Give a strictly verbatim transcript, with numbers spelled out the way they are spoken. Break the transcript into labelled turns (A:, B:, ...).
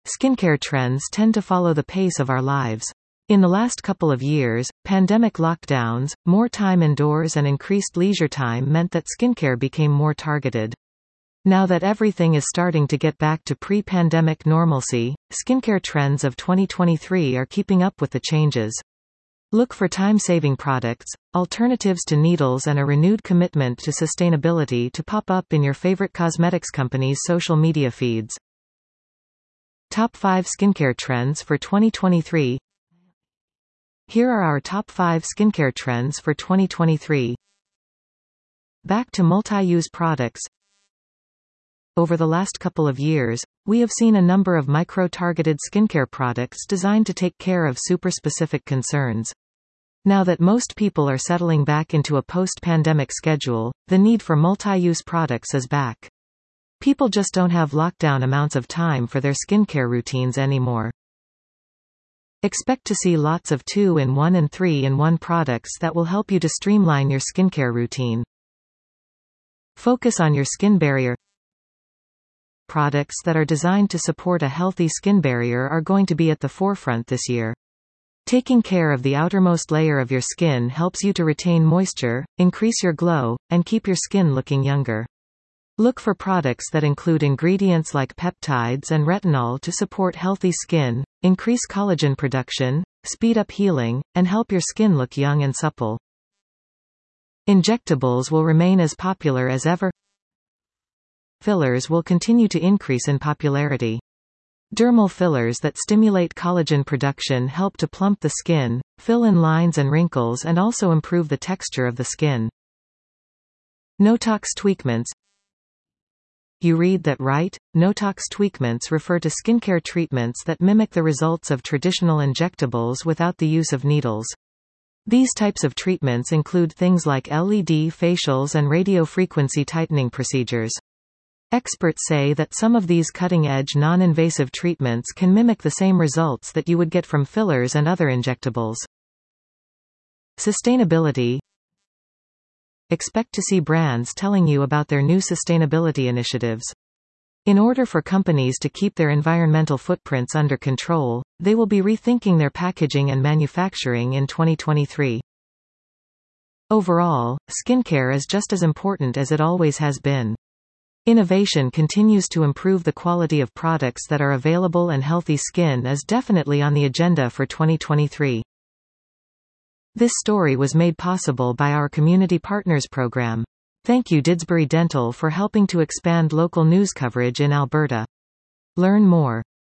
A: Skincare trends tend to follow the pace of our lives. In the last couple of years, pandemic lockdowns, more time indoors and increased leisure time meant that skincare became more targeted. Now that everything is starting to get back to pre-pandemic normalcy, skincare trends of twenty twenty-three are keeping up with the changes. Look for time-saving products, alternatives to needles and a renewed commitment to sustainability to pop up in your favorite cosmetics companies' social media feeds. Top five skincare trends for twenty twenty-three. Here are our top five skincare trends for twenty twenty-three. Back to multi-use products. Over the last couple of years, we have seen a number of micro-targeted skincare products designed to take care of super-specific concerns. Now that most people are settling back into a post-pandemic schedule, the need for multi-use products is back. People just don't have lockdown amounts of time for their skincare routines anymore. Expect to see lots of two in one and three in one products that will help you to streamline your skincare routine. Focus on your skin barrier. Products that are designed to support a healthy skin barrier are going to be at the forefront this year. Taking care of the outermost layer of your skin helps you to retain moisture, increase your glow, and keep your skin looking younger. Look for products that include ingredients like peptides and retinol to support healthy skin, increase collagen production, speed up healing, and help your skin look young and supple. Injectables will remain as popular as ever. Fillers will continue to increase in popularity. Dermal fillers that stimulate collagen production help to plump the skin, fill in lines and wrinkles, and also improve the texture of the skin. No-tox tweakments. You read that right? No-tox tweakments refer to skincare treatments that mimic the results of traditional injectables without the use of needles. These types of treatments include things like L E D facials and radiofrequency tightening procedures. Experts say that some of these cutting-edge non-invasive treatments can mimic the same results that you would get from fillers and other injectables. Sustainability. Expect to see brands telling you about their new sustainability initiatives. In order for companies to keep their environmental footprints under control, they will be rethinking their packaging and manufacturing in twenty twenty-three. Overall, skincare is just as important as it always has been. Innovation continues to improve the quality of products that are available, and healthy skin is definitely on the agenda for twenty twenty-three. This story was made possible by our Community Partners program. Thank you Didsbury Dental for helping to expand local news coverage in Alberta. Learn more.